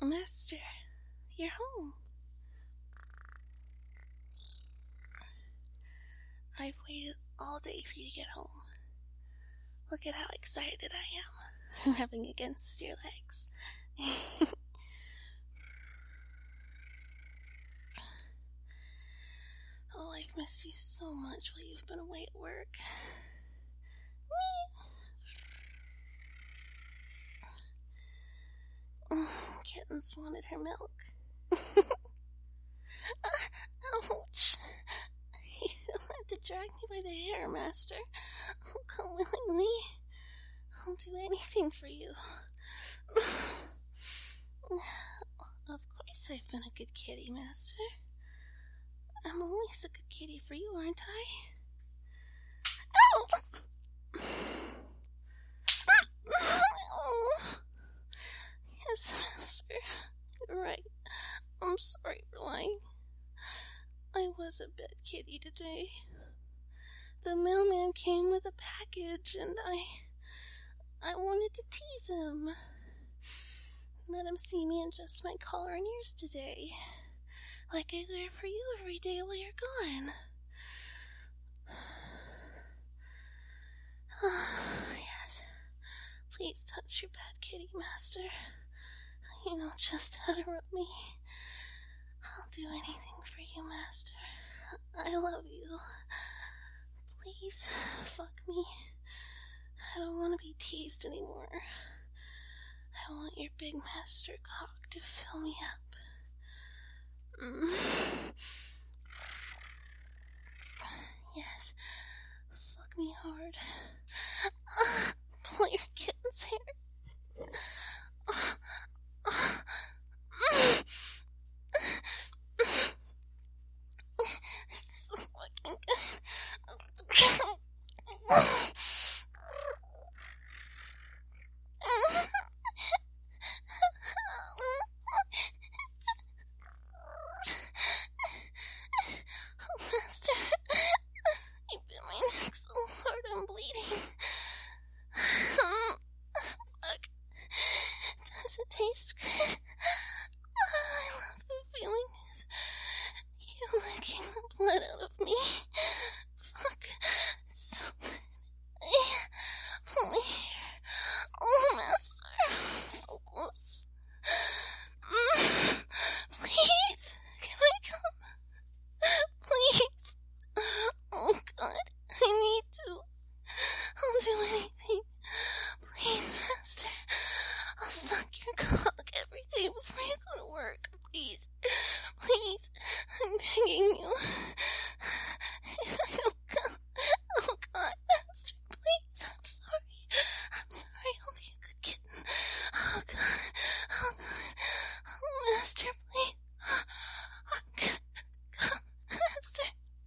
Master, you're home. I've waited all day for you to get home. Look at how excited I am, rubbing against your legs. Oh, I've missed you so much while you've been away at work. Kittens wanted her milk. Ouch! You don't have to drag me by the hair, Master. I'll come willingly. I'll do anything for you. Of course I've been a good kitty, Master. I'm always a good kitty for you, aren't I? Ow! Yes, Master. You're right. I'm sorry for lying. I was a bad kitty today. The mailman came with a package, and I wanted to tease him. Let him see me in just my collar and ears today, like I wear for you every day while you're gone. Yes. Please touch your bad kitty, Master. You know just how to rub me. I'll do anything for you, Master. I love you. Please, fuck me. I don't want to be teased anymore. I want your big master cock to fill me up. Yes, fuck me hard. Pull your kitten's hair. It's so fucking good. Master, you bit my neck so hard I'm bleeding. Fuck. Does it taste good? I love the feeling of you licking the blood out of me. Fuck. It's so good. Pull me here. Oh, Master. So close. Please. Can I come? Please. Oh, God. I need to. I'll do anything. Please, Master. I'll suck your cock every day before you go to work. Please. Please. I'm begging you. If I don't come. Oh, God, Master. Please. I'm sorry. I'm sorry. I'll be a good kitten. Oh, God. Oh, God. Oh, Master, please. Oh, God. Come, Master.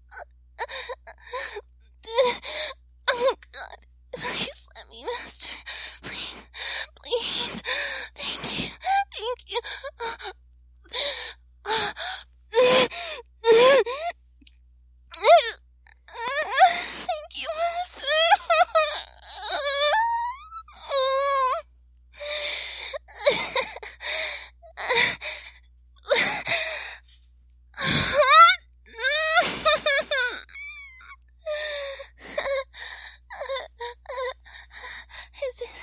Oh, God. Please let me, Master. Please. Please. Thank you. Thank you. Thank you, Master. Is it?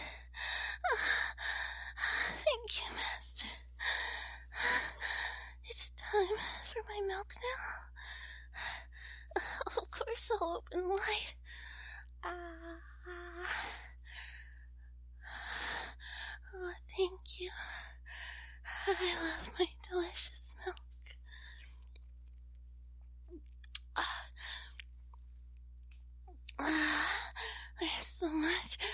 Thank you, Master. Is it time for my milk now? Of course I'll open wide. Oh, thank you. I love my delicious milk. There's so much